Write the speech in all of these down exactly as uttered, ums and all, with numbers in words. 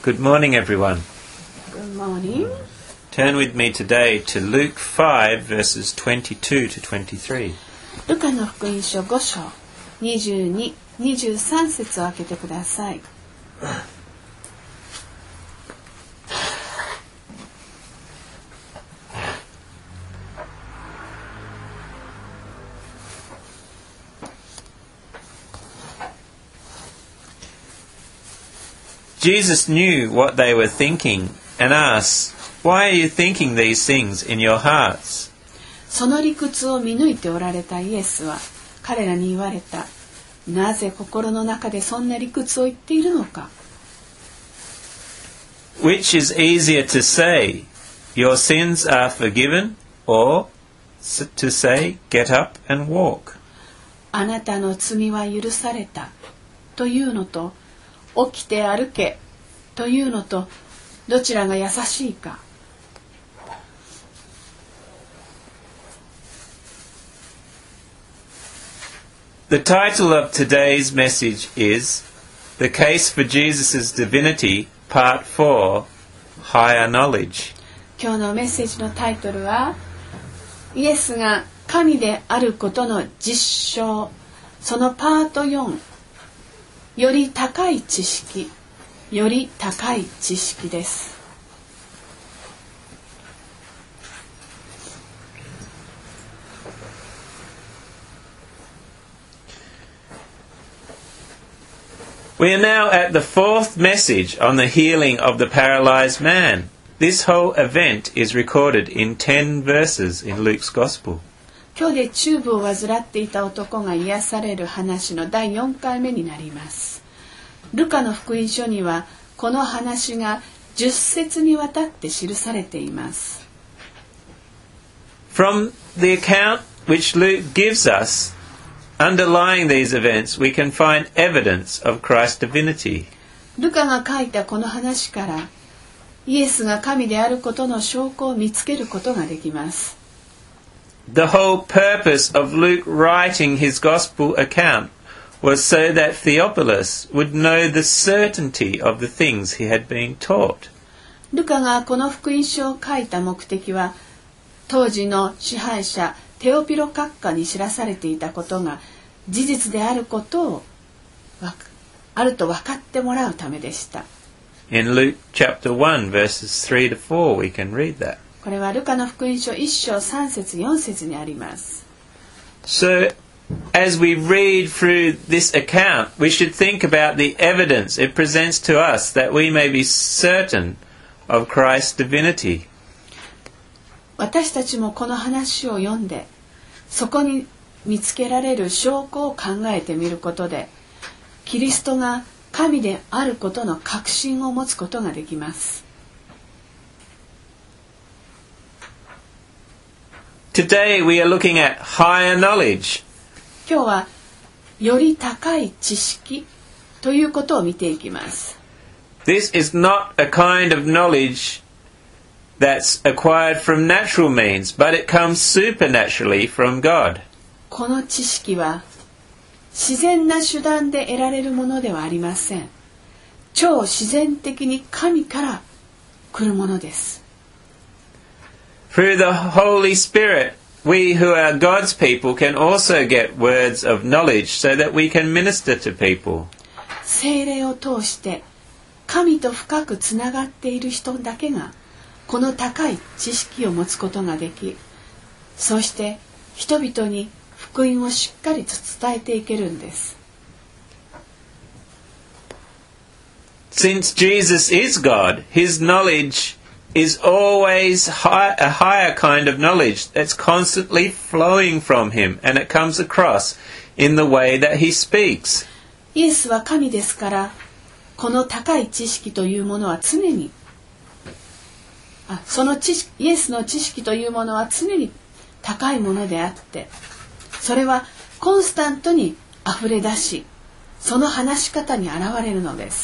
Good morning, everyone. Good morning. Turn with me today to Luke five, verses twenty-two to twenty-three. ルカの福音書ご章にじゅうに、にじゅうさん節を開けてください。 Jesus knew what they were thinking and asked, "Why are you thinking these things in your hearts?" その理屈を見抜いておられたイエスは彼らに言われた。なぜ心の中でそんな理屈を言っているのか。 Which is easier to say, "Your sins are forgiven," or to say, "Get up and walk"? あなたの罪は許されたというのと、起きて歩けというのと、どちらが優しいか。 The title of today's message is The Case for Jesus' Divinity, Part four, Higher Knowledge. 今日のメッセージのタイトルは、イエスが神であることの実証、そのパートよん、より高い知識、より高い知識です。 We are now at the fourth message on the healing of the paralyzed man. This whole event is recorded in ten verses in Luke's Gospel. 今日で中部を患っていた男が癒される話のだいよんかいめになります。ルカの福音書にはこの話がじゅっ節にわたって記されています。 From the account which Luke gives us, underlying these events, we can find evidence of Christ's divinity. ルカが書いたこの話からイエスが神であることの証拠を見つけることができます。 The whole purpose of Luke writing his gospel account was so that Theophilus would know the certainty of the things he had been taught. ルカがこの福音書を書いた目的は、当時の支配者テオピロ閣下に知らされていたことが事実であることをあると分かってもらうためでした。 In Luke chapter one, verses three to four, we can read that. これはルカの福音書いっ章さん節よん節にあります。 So, as we read through this account, we should think about the evidence it presents to us that we may be certain of Christ's divinity. 私たちもこの話を読んで、そこに見つけられる証拠を考えてみることで、キリストが神であることの確信を持つことができます。 Today we are looking at higher knowledge. 今日はより高い知識ということを見ていきます。 This is not a kind of knowledge that's acquired from natural means, but it comes supernaturally from God. この知識は自然な手段で得られるものではありません。超自然的に神から来るものです。 Through the Holy Spirit, we who are God's people can also get words of knowledge so that we can minister to people. 聖霊を通して神と深くつながっている人だけがこの高い知識を持つことができ、そして人々に福音をしっかりと伝えていけるんです。 Since Jesus is God, his knowledge is always high, a higher kind of knowledge that's constantly flowing from him, and it comes across in the way that he speaks. イエスは神ですから、この高い知識というものは常にあその知識イエスの知識というものは常に高いものであって、それはコンスタントにあふれ出し、その話し方に現れるのです。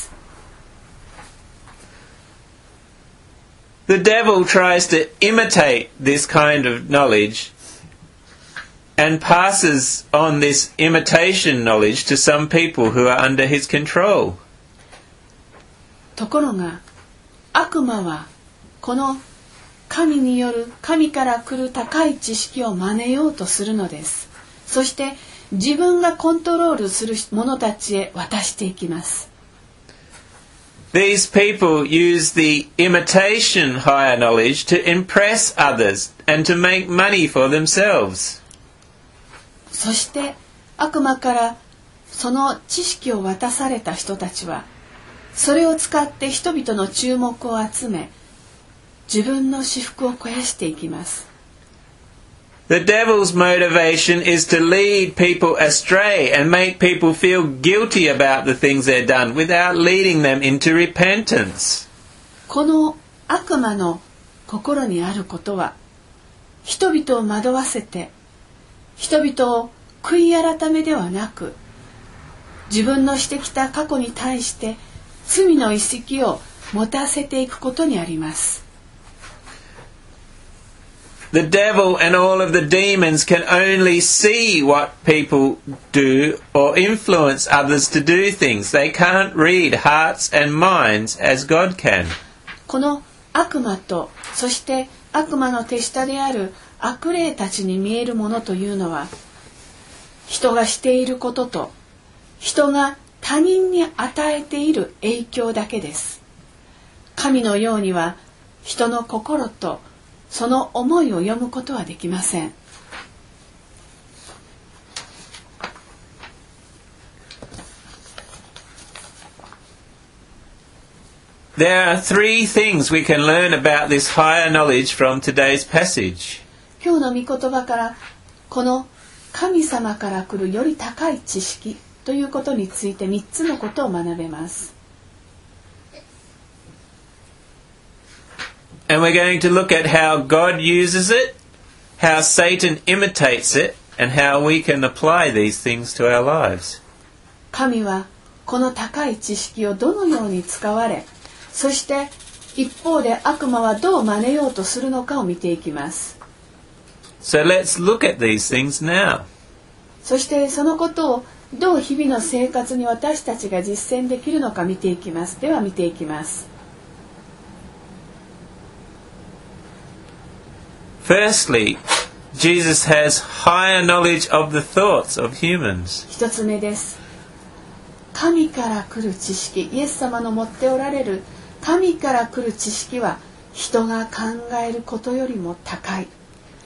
The devil tries to imitate this kind of knowledge and passes on this imitation knowledge to some people who are under his control. ところが悪魔はこの神による神から来る高い知識を真似ようとするのです。そして自分がコントロールする者たちへ渡していきます。 These people use the imitation higher knowledge to impress others and to make money for themselves. そして悪魔からその知識を渡された人たちは、それを使って人々の注目を集め、自分の私腹を肥やしていきます。 The devil's motivation is to lead people astray and make people feel guilty about the things they've done without leading them into repentance. この悪魔の心にあることは、人々を惑わせて、人々を悔い改めではなく、自分のしてきた過去に対して罪の意識を持たせていくことにあります。 The devil and all of the demons can only see what people do or influence others to do things. They can't read hearts and minds as God can. この悪魔と、そして悪魔の手下である悪霊たちに見えるものというのは、人がしていることと、人が他人に与えている影響だけです。神のようには人の心とその思いを読むことはできません。 There are three things we can learn about this higher knowledge from today's passage. 今日の御言葉からこの神様から来るより高い知識ということについてみっつのことを学べます。 And we're going to look at how God uses it, how Satan imitates it, and how we can apply these things to our lives. 神はこの高い知識をどのように使われ、そして一方で悪魔はどう真似ようとするのかを見ていきます。 So let's look at these things now. そしてそのことをどう日々の生活に私たちが実践できるのか見ていきます。では見ていきます。 Firstly, Jesus has higher knowledge of the thoughts of humans. 一つ目です。神から来る知識、イエス様の持っておられる神から来る知識は人が考えることよりも高い。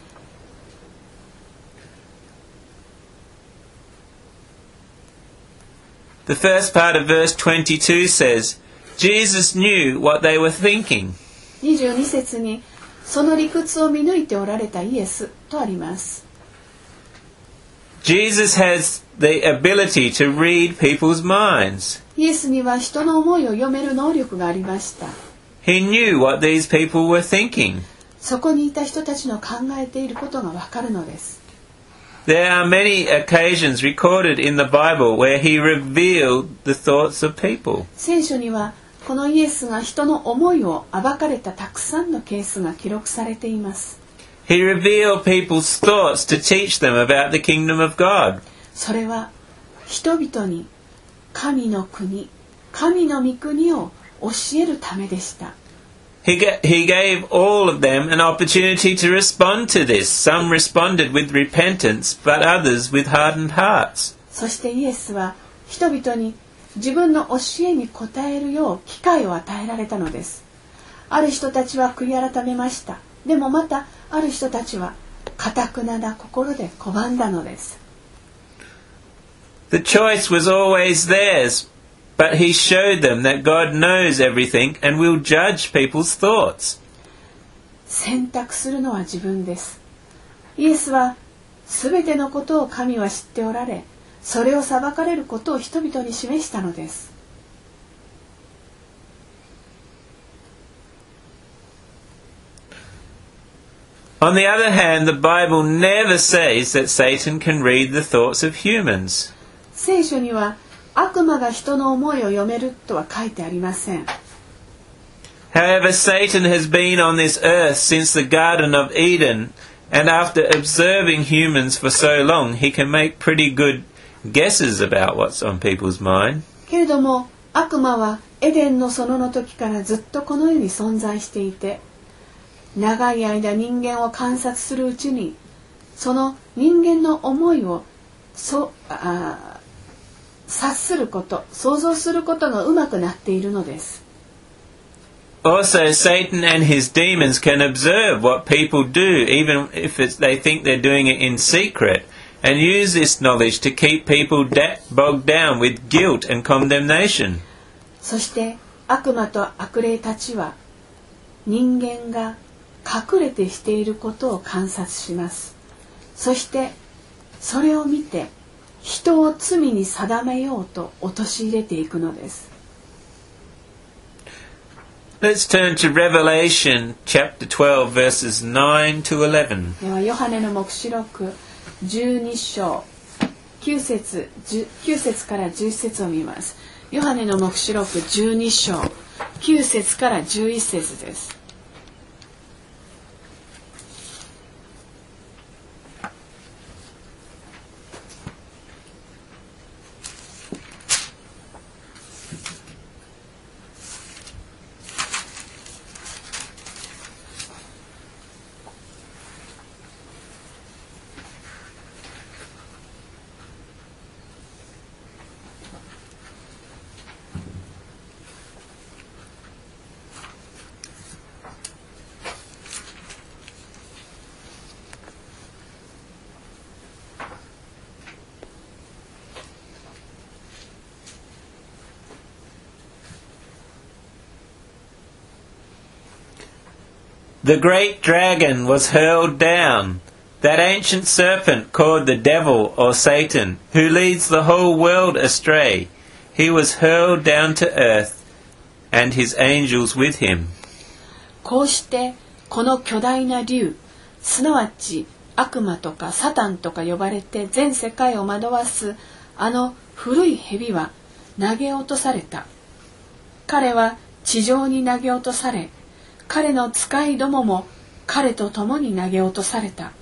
The first part of verse twenty-two says, Jesus knew what they were thinking. にじゅうに節にその理屈を見抜いておられたイエスとあります。 Jesus has the ability to read people's minds. イエスには人の思いを読める能力がありました。 He knew what these people were thinking. そこにいた人たちの考えていることがわかるのです。 There are many occasions recorded in the Bible where he revealed the thoughts of people. 聖書にはこのイエスが人の思いを暴かれたたくさんのケースが記録されています。 He revealed people's thoughts to teach them about the kingdom of God. それは人々に神の国、神の御国を教えるためでした。 He, ga- he gave all of them an opportunity to respond to this. Some responded with repentance, but others with hardened hearts. そしてイエスは人々に自分の教えに応えるよう機会を与えられたのです。ある人たちは悔い改めました。でもまたある人たちは堅くなな心で拒んだのです。 The choice was always theirs, but he showed them that God knows everything and will judge people's thoughts. 選択するのは自分です。イエスはすべてのことを神は知っておられ、それを裁かれることを人々に示したのです。 On the other hand, the Bible never says that Satan can read the thoughts of humans. 聖書には悪魔が人の思いを読めるとは書いてありません。 However, Satan has been on this earth since the Garden of Eden, and after observing humans for so long, he can make pretty good guesses about what's on people's mind. けれども悪魔はエデンの園の時からずっとこの世に存在していて、長い間人間を観察するうちに、その人間の思いをそあ察すること、想像することがうまくなっているのです。 Also, Satan and his demons can observe what people do, even if it's, they think they're doing it in secret, and use this knowledge to keep people da- bogged down with guilt and condemnation. そして悪魔と悪霊たちは人間が隠れてしていることを観察します。そしてそれを見て人を罪に定めようと陥れていくのです。 Let's turn to Revelation chapter twelve, verses nine to eleven. ではヨハネの黙示録じゅうに章きゅう節きゅう節からじゅういち節を見ます。ヨハネの黙示録じゅうに章きゅう節からじゅういち節です。 The great dragon was hurled down, that ancient serpent called the devil or Satan, who leads the whole world astray. He was hurled down to earth, and his angels with him. こうしてこの巨大な竜、すなわち悪魔とかサタンとか呼ばれて全世界を惑わすあの古い蛇は投げ落とされた。彼は地上に投げ落とされ、彼の使いどもも彼と共に投げ落とされた。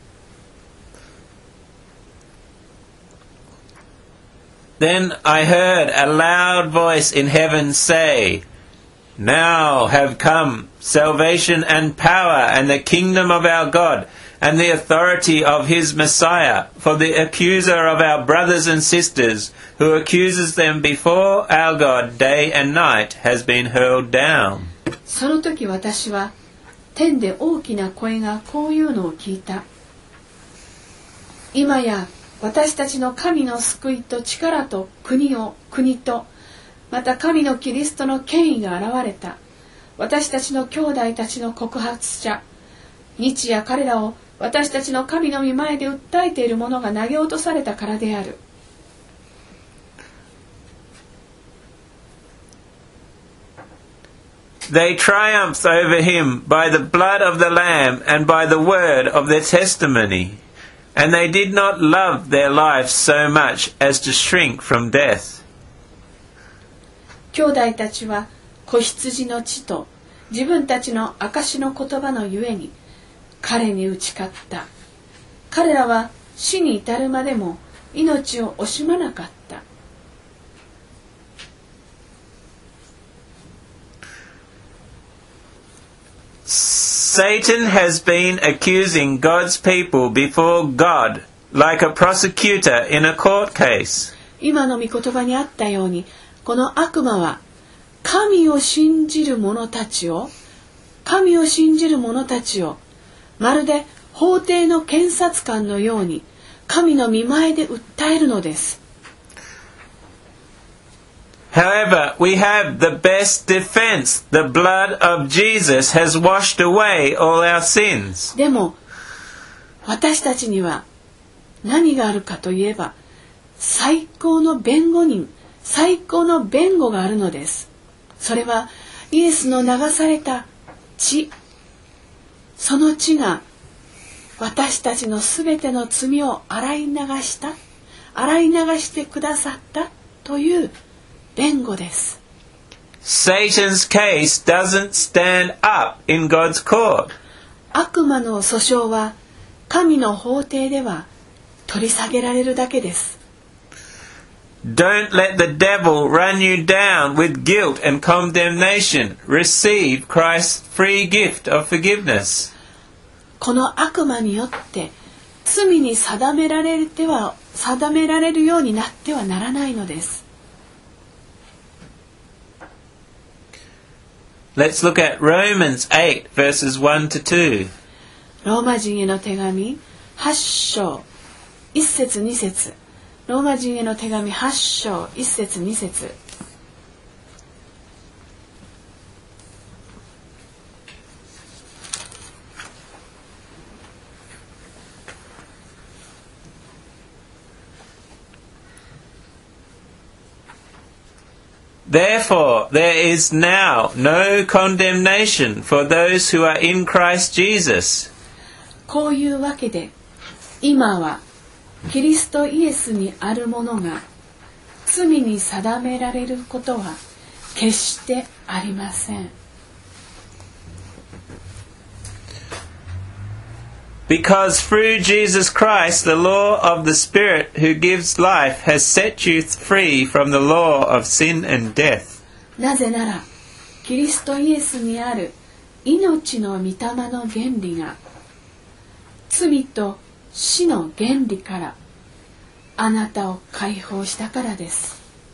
Then I heard a loud voice in heaven say, Now have come salvation and power and the kingdom of our God and the authority of his Messiah, for the accuser of our brothers and sisters, who accuses them before our God day and night, has been hurled down. その時私は天で大きな声がこういうのを聞いた。今や私たちの神の救いと力と国を国とまた神のキリストの権威が現れた。私たちの兄弟たちの告発者、日夜彼らを私たちの神の御前で訴えている者が投げ落とされたからである。 They triumphed over him by the blood of the Lamb and by the word of their testimony, and they did not love their life so much as to shrink from death. 兄弟たちは子羊の血と自分たちの証の言葉のゆえに彼に打ち勝った。彼らは死に至るまでも命を惜しまなかった。 Satan has been accusing God's people before God like a prosecutor in a court case. 今の御言葉にあったように、この悪魔は神を信じる者たちを神を信じる者たちをまるで法廷の検察官のように神の御前で訴えるのです。 However, we have the best defense. The blood of Jesus has washed away all our sins. でも私たちには何があるかといえば、最高の弁護人、最高の弁護があるのです。それはイエスの流された血。その血が私たちのすべての罪を洗い流した、洗い流してくださったという弁護です。 Satan's case doesn't stand up in God's court. 悪魔の訴訟は神の法廷では取り下げられるだけです。 Don't let the devil run you down with guilt and condemnation. Receive Christ's free gift of forgiveness. この悪魔によって罪に定められては定められるようになってはならないのです。 Let's look at Romans eight verses one to two. ローマ人への手紙はち章いっ節に節。ローマ人への手紙はち章いっ節に節。 Therefore, there is now no condemnation for those who are in Christ Jesus. こういうわけで、今はキリストイエスにあるものが罪に定められることは決してありません。 Because through Jesus Christ, the law of the Spirit who gives life has set you free from the law of sin and death. なぜなら、キリストイエスにある命の御霊の原理が、罪と死の原理からあなたを解放したからです。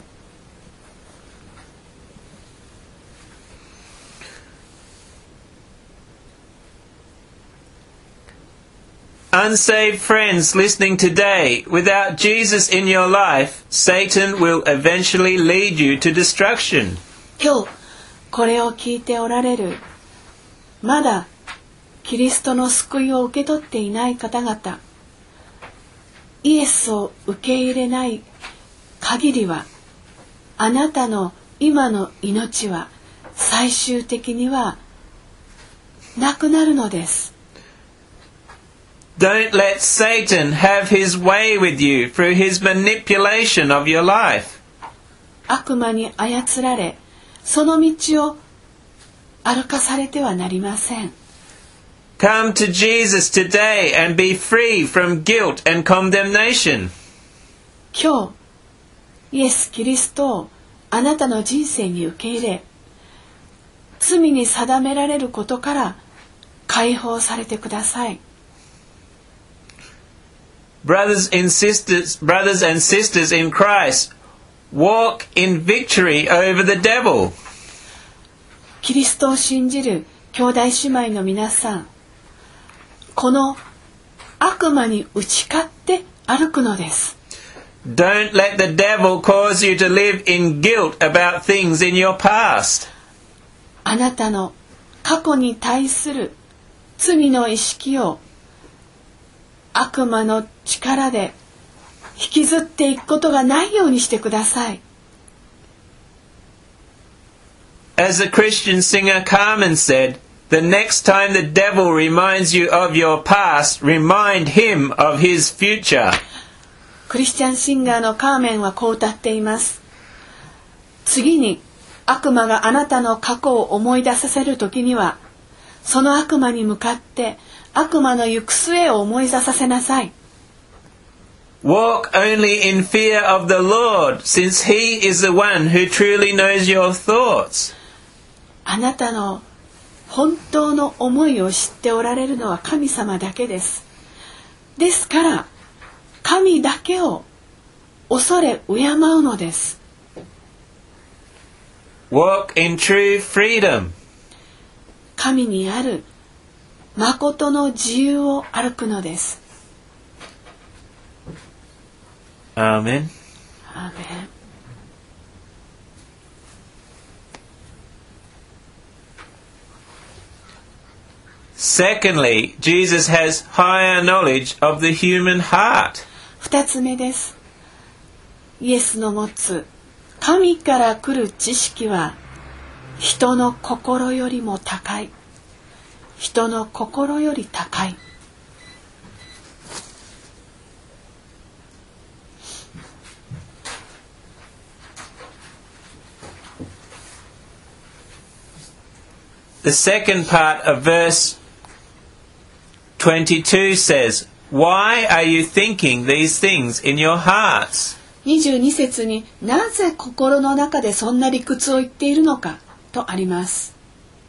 Unsaved friends listening today, without Jesus in your life, Satan will eventually lead you to destruction. 今日これを聞いておられる、まだキリストの救いを受け取っていない方々、イエスを受け入れない限りは、あなたの今の命は最終的にはなくなるのです。 Don't let Satan have his way with you through his manipulation of your life. 悪魔に操られ、その道を歩かされてはなりません。 Come to Jesus today and be free from guilt and condemnation. 今日、イエス・キリストをあなたの人生に受け入れ、罪に定められることから解放されてください。 Brothers and sisters, brothers and sisters in Christ, walk in victory over the devil. キリストを信じる兄弟姉妹の皆さん、この悪魔に打ち勝って歩くのです。 Don't let the devil cause you to live in guilt about things in your past. あなたの過去に対する罪の意識を悪魔の力で引きずっていくことがないようにしてください。 As the Christian singer Carmen said, the next time the devil reminds you of your past, remind him of his future. クリスチャンシンガーのカーメンはこう歌っています。次に悪魔があなたの過去を思い出させるときには、その悪魔に向かって悪魔の行く末を思い出させなさい。 Walk only in fear of the Lord, since He is the one who truly knows your thoughts. あなたの本当の思いを知っておられるのは神様だけです。ですから、神だけを恐れ敬うのです。 Walk in true freedom. 神にある誠の自由を歩くのです。 アーメン。 アーメン。 Secondly, Jesus has higher knowledge of the human heart. 二つ目です。イエスの持つ神から来る知識は人の心よりも高い。人の心より高い。 The second part of verse twenty-two says, Why are you thinking these things in your hearts? にじゅうに節になぜ心の中でそんな理屈を言っているのかとあります。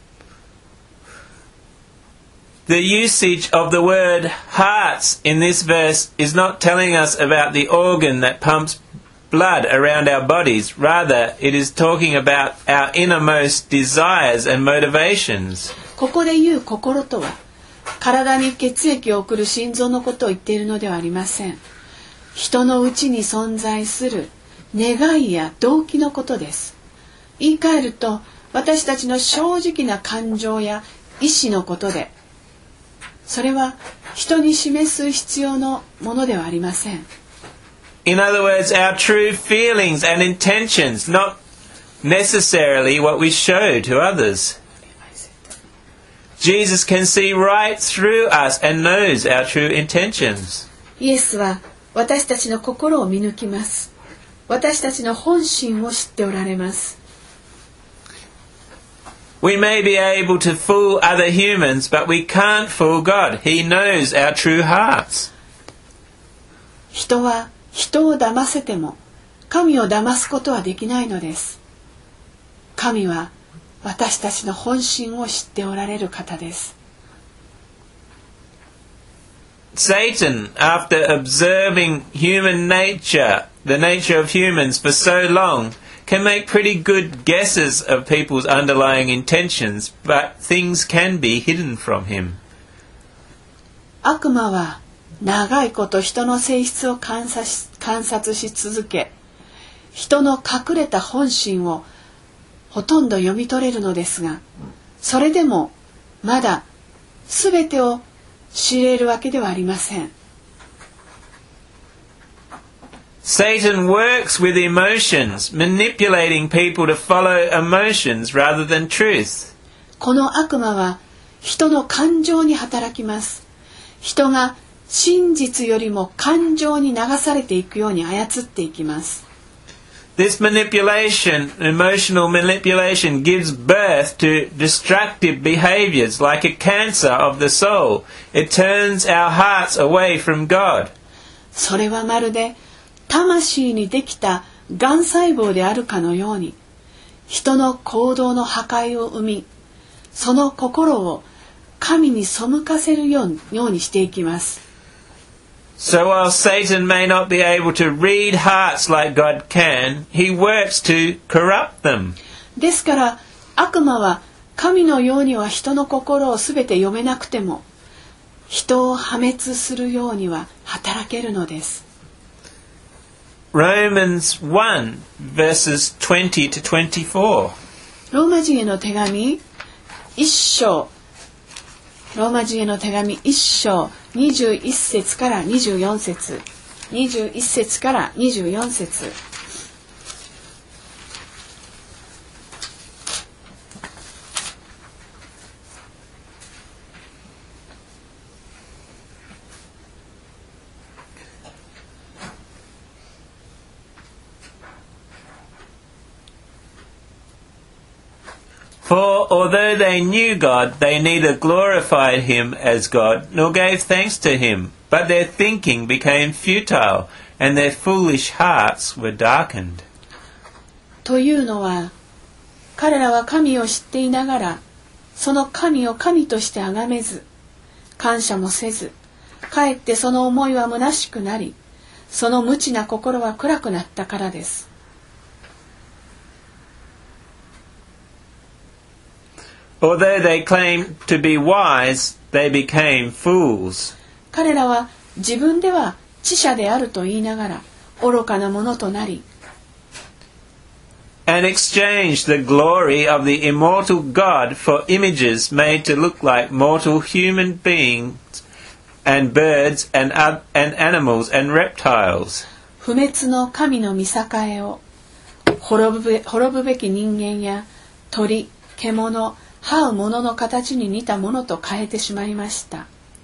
The usage of the word hearts in this verse is not telling us about the organ that pumps blood around our bodies. Rather, it is talking about our innermost desires and motivations. ここで言う心とは、体に血液を送る心臓のことを言っているのではありません。人のうちに存在する願いや動機のことです。言い換えると、私たちの正直な感情や意志のことで、それは人に示す必要のものではありません。 In other words, our true feelings and intentions, not necessarily what we show to others. Jesus can see right through us and knows our true intentions. イエスは私たちの心を見抜きます。私たちの本心を知っておられます。 We may be able to fool other humans, but we can't fool God. He knows our true hearts. 人は人を騙せても神を騙すことはできないのです。神は私たちの本心を知っておられる方です。 Satan, after observing human nature, the nature of humans for so long, can make pretty good guesses of people's underlying intentions, but things can be hidden from him. 悪魔は長いこと人の性質を観察し、観察し続け、人の隠れた本心をほとんど読み取れるのですが、それでもまだ全てを知れるわけではありません。 Satan works with emotions, manipulating people to follow emotions rather than truth. この悪魔は人の感情に働きます。人が真実よりも感情に流されていくように操っていきます。 This manipulation, emotional manipulation, gives birth to destructive behaviors like a cancer of the soul. It turns our hearts away from God. それはまるで魂にできたがん細胞であるかのように、人の行動の破壊を生み、その心を神に背かせるようにしていきます。 So while Satan may not be able to read hearts like God can, he works to corrupt them. ですから悪魔は神のようには人の心をすべて読めなくても、人を破滅するようには働けるのです。 Romans one verses twenty to twenty-four. ローマ人への手紙一章、ローマ人への手紙一章にじゅういち節からにじゅうよん節、にじゅういち節からにじゅうよん節。 For although they knew God, they neither glorified him as God, nor gave thanks to him. But their thinking became futile, and their foolish hearts were darkened. というのは、彼らは神を知っていながら、その神を神として崇めず、感謝もせず、かえってその思いは虚しくなり、その無知な心は暗くなったからです。 Although they claimed to be wise, they became fools. 彼らは自分では知者であると言いながら愚かなものとなり、 And exchanged the glory of the immortal God for images made to look like mortal human beings and birds and, uh, and animals and reptiles. 不滅の神の御栄を滅ぶべ、滅ぶべき人間や鳥、獣、這うものの形に似たものと変えてしまいました。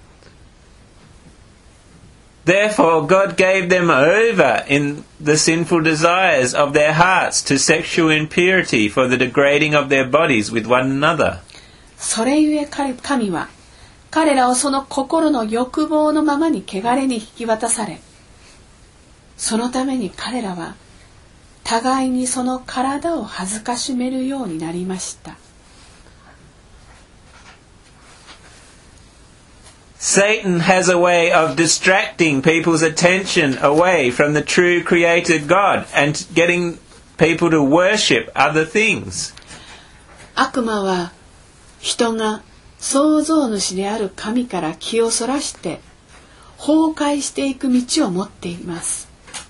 Therefore God gave them over in the sinful desires of their hearts to sexual impurity for the degrading of their bodies with one another. それゆえ神は彼らをその心の欲望のままに汚れに引き渡され、 そのために彼らは互いにその体を恥ずかしめるようになりました。 Satan has a way of distracting people's attention away from the true created God and getting people to worship other things. 悪魔は人が創造主である神から気をそらして崩壊していく道を持っています。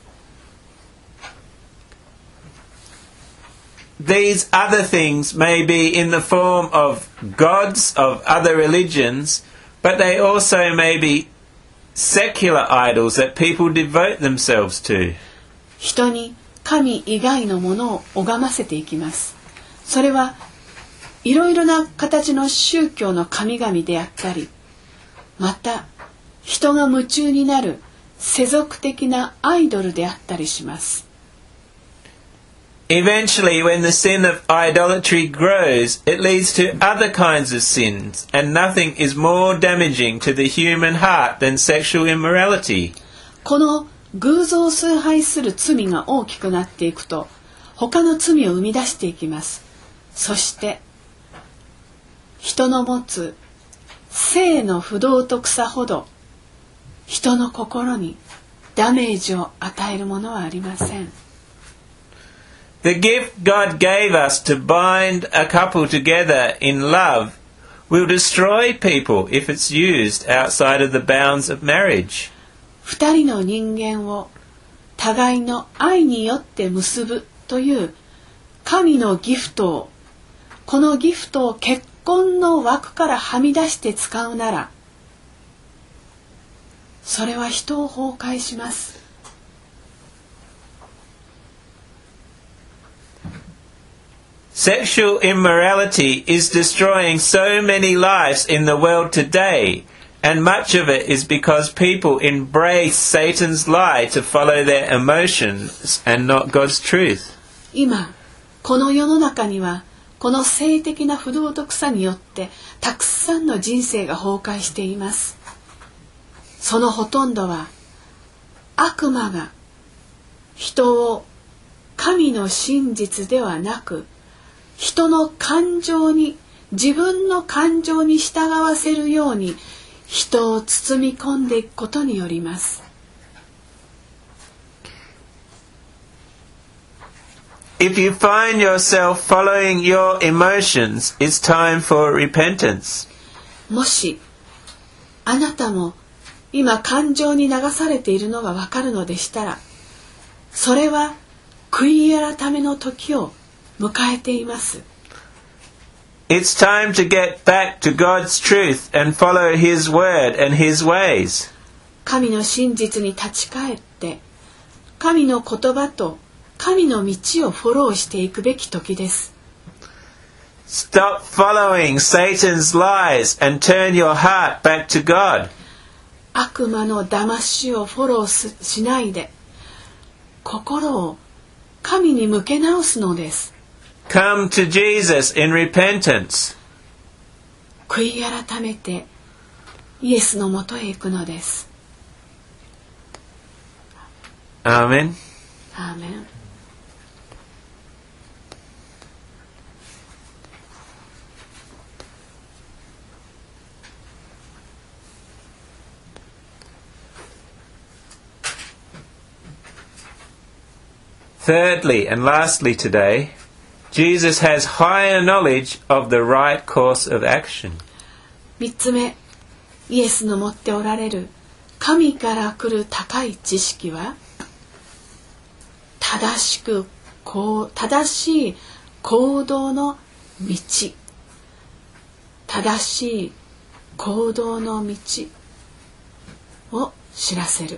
These other things may be in the form of gods of other religions, but they also may be secular idols that people devote themselves to. 人に神以外のものを拝ませていきます。それはいろいろな形の宗教の神々であったり、また人が夢中になる世俗的なアイドルであったりします。 Eventually, when the sin of idolatry grows, it leads to other kinds of sins, and nothing is more damaging to the human heart than sexual immorality. この偶像崇拝する罪が大きくなっていくと、他の罪を生み出していきます。そして、人の持つ性の不道徳さほど、人の心にダメージを与えるものはありません。 The gift God gave us to bind a couple together in love will destroy people if it's used outside of the bounds of marriage. 二人の人間を互いの愛によって結ぶという神のギフトを、このギフトを結婚の枠からはみ出して使うなら、それは人を崩壊します。 Sexual immorality is destroying so many lives in the world today, and much of it is because people embrace Satan's lie to follow their emotions and not God's truth. 今、この世の中には、この性的な不道徳さによってたくさんの人生が崩壊しています。そのほとんどは悪魔が人を神の真実ではなく、人の感情に、自分の感情に従わせるように人を包み込んでいくことによります。 If you find yourself following your emotions, it's time for repentance. もしあなたも今感情に流されているのがわかるのでしたら、それは悔い改めの時を迎えています。 It's time to get back to God's truth and follow His word and His ways. 神の真実に立ち返って、神の言葉と神の道をフォローしていくべき時です。 Stop following Satan's lies and turn your heart back to God. 悪魔の騙しをフォローしないで、心を神に向け直すのです。 Come to Jesus in repentance. 悔い改めてイエスのもとへ行くのです。 アーメン。 アーメン。 Thirdly and lastly today, Jesus has higher knowledge of the right course of action. 三つ目、イエスの持っておられる神から来る高い知識は、正しくこう正しい行動の道、正しい行動の道を知らせる。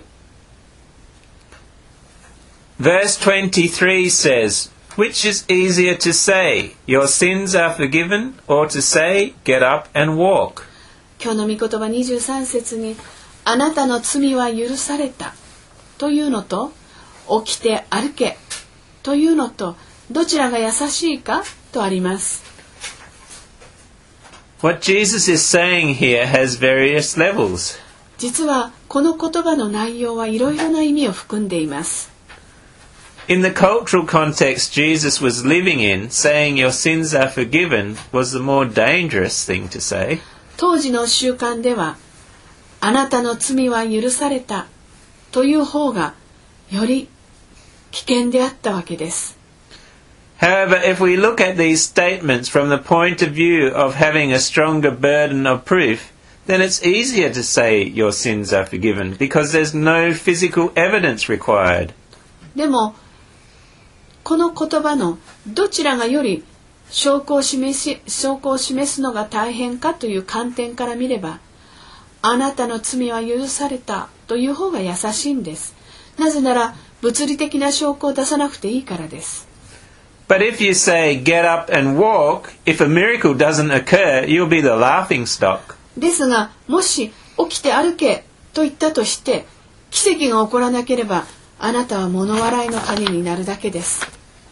Verse twenty-three says, Which is easier to say, Your sins are forgiven, or to say, Get up and walk? 今日の御言葉にじゅうさん節に、あなたの罪は許されたというのと、起きて歩けというのと、どちらが優しいかとあります。 What Jesus is saying here has various levels. 実はこの言葉の内容はいろいろな意味を含んでいます。 In the cultural context Jesus was living in, saying your sins are forgiven was the more dangerous thing to say. 当時の習慣では、あなたの罪は許されたという方がより危険であったわけです。 However, if we look at these statements from the point of view of having a stronger burden of proof, then it's easier to say your sins are forgiven because there's no physical evidence required. でも、この言葉のどちらがより証拠を示し、証拠を示すのが大変かという観点から見れば、あなたの罪は許されたという方が優しいんです。なぜなら物理的な証拠を出さなくていいからです。 But if you say get up and walk, if a miracle doesn't occur, you'll be the laughing stock. ですが、もし起きて歩けと言ったとして奇跡が起こらなければ、あなたは物笑いの種になるだけです。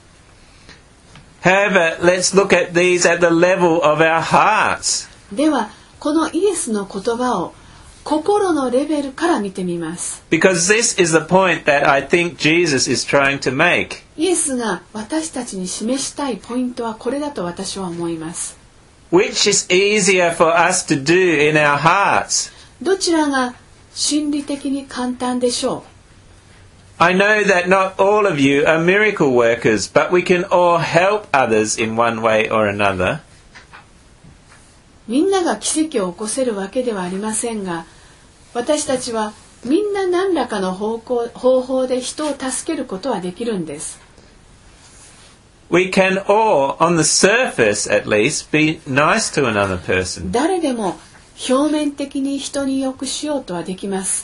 However, let's look at these at the level of our hearts. では、このイエスの言葉を心のレベルから見てみます。 Because this is the point that I think Jesus is trying to make. イエスが私たちに示したいポイントはこれだと私は思います。 Which is easier for us to do in our hearts? どちらが心理的に簡単でしょう。 I know that not all of you are miracle workers, but we can all help others in one way or another. みんなが奇跡を起こせるわけではありませんが、私たちはみんな何らかの方向、方法で人を助けることはできるんです。 We can all, on the surface at least, be nice to another person. 誰でも表面的に人に良くしようとはできます。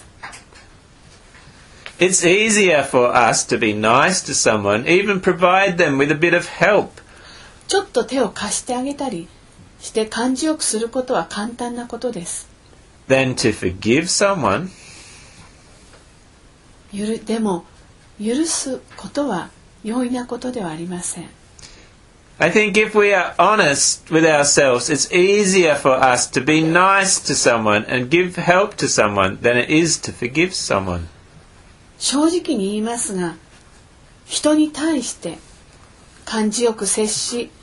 It's easier for us to be nice to someone, even provide them with a bit of help. ちょっと手を貸してあげたりして感じよくすることは簡単なことです。 Than to forgive someone. ゆるでも許すことは容易なことではありません。 I think if we are honest with ourselves, it's easier for us to be nice to someone and give help to someone than it is to forgive someone. 正直に言いますが、人に対して感じよく接し、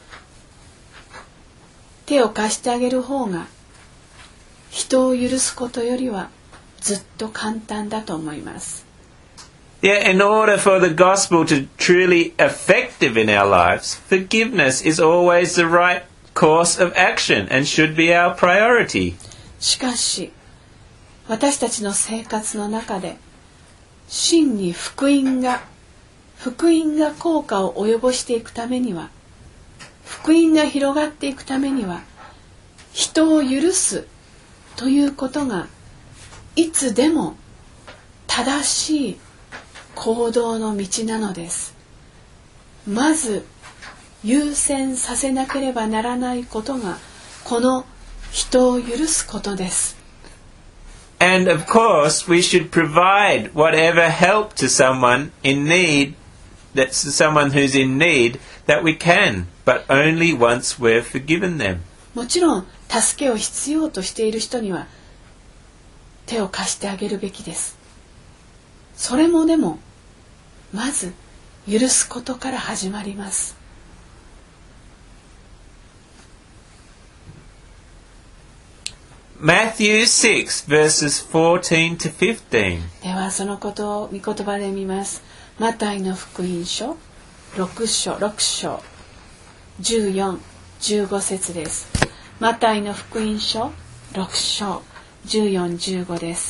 手を貸してあげる方が人を許すことよりはずっと簡単だと思います。 Yeah, in order for the gospel to truly effective in our lives, forgiveness is always the right course of action and should be our priority. しかし、私たちの生活の中で真に福音が福音が効果を及ぼしていくためには、福音が広がっていくためには、人を許すということがいつでも正しい行動の道なのです。まず優先させなければならないことがこの人を許すことです。 And of course, we should provide whatever help to someone in need, that's someone who's in need, that we can, but only once we've forgiven them. もちろん助けを必要としている人には手を貸してあげるべきです。それもでもまず許すことから始まります。 Matthew six verses fourteen to fifteen. ではそのことを御言葉で見ます。マタイの福音書ろく章ろく章じゅうよん、じゅうご節です。マタイの福音書ろく章じゅうよん、じゅうごです。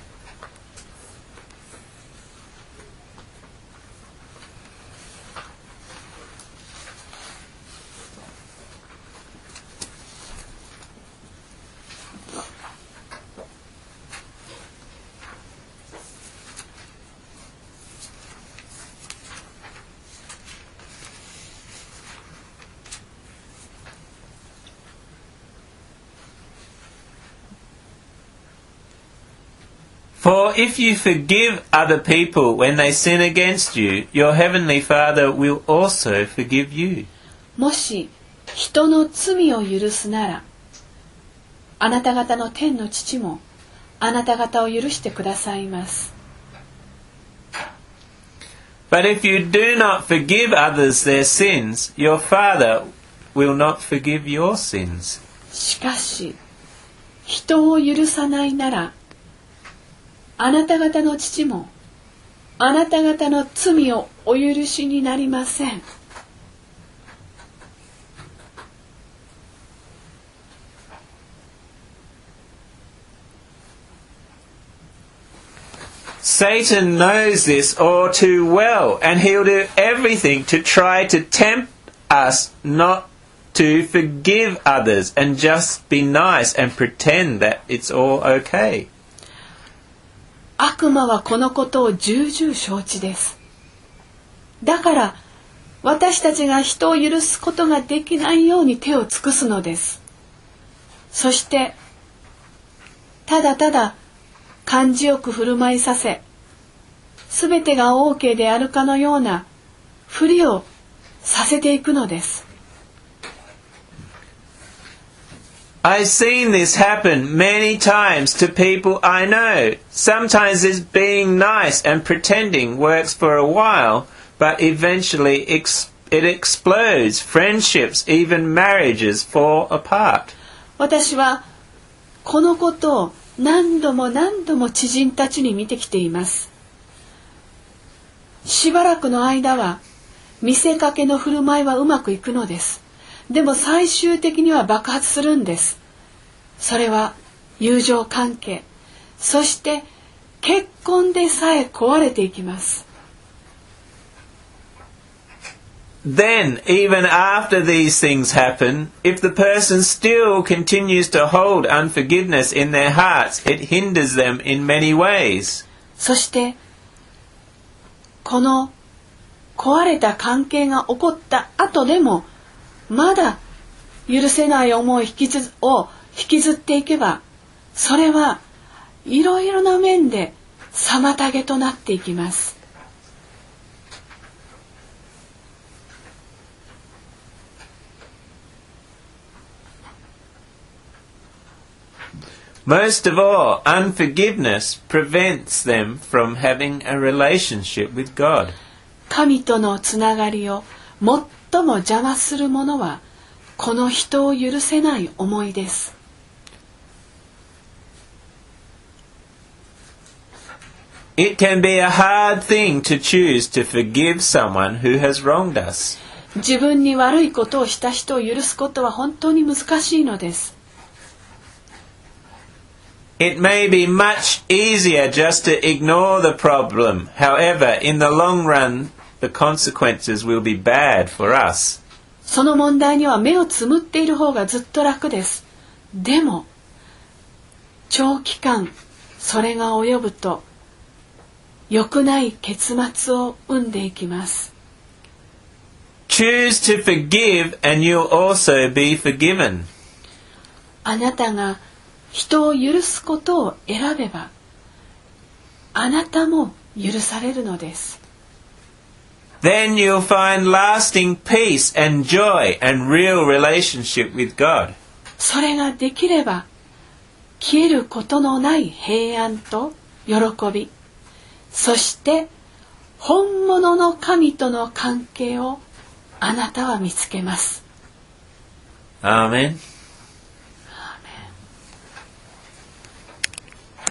For if you forgive other people when they sin against you, your heavenly Father will also forgive you. もし人の罪を許すなら、あなた方の天の父もあなた方を許してくださいます。 But if you do not forgive others their sins, your Father will not forgive your sins. しかし、人を許さないなら、あなた方の父も、あなた方の罪をお許しになりません。 Satan knows this all too well, and he'll do everything to try to tempt us not to forgive others and just be nice and pretend that it's all okay. 悪魔はこのことを重々承知です。だから私たちが人を許すことができないように手を尽くすのです。そしてただただ感じよく振る舞いさせ、すべてが OK であるかのようなふりをさせていくのです。 I've seen this happen many times to people I know. Sometimes this being nice and pretending works for a while, but eventually ex- it explodes. Friendships, even marriages fall apart. 私はこのことを何度も何度も知人たちに見てきています。しばらくの間は見せかけの振る舞いはうまくいくのです。でも最終的には爆発するんです。それは友情関係、そして結婚でさえ壊れていきます。 Then, even after these things happen, if the person still continues to hold unforgiveness in their hearts, it hinders them in many ways. そしてこの壊れた関係が起こった後でもまだ許せない思いを引きずを引きずっていけば、それはいろいろな面で妨げとなっていきます。 Most of all, unforgiveness prevents them from having a relationship with God. 神とのつながりを最も邪魔するものはこの人を許せない思いです。 It can be a hard thing to choose to forgive someone who has wronged us. 自分に悪いことをした人を許すことは本当に難しいのです。 It may be much easier just to ignore the problem. However, in the long run, the consequences will be bad for us. その問題には目をつむっている方がずっと楽です。でも、長期間それが及ぶと、良くない結末を生んでいきます。 Choose to forgive and you'll also be forgiven. あなたが人を許すことを選べば、あなたも許されるのです。 Then you'll find lasting peace and joy and real relationship with God. それができれば、消えることのない平安と喜び、そして本物の神との関係をあなたは見つけます。 Amen.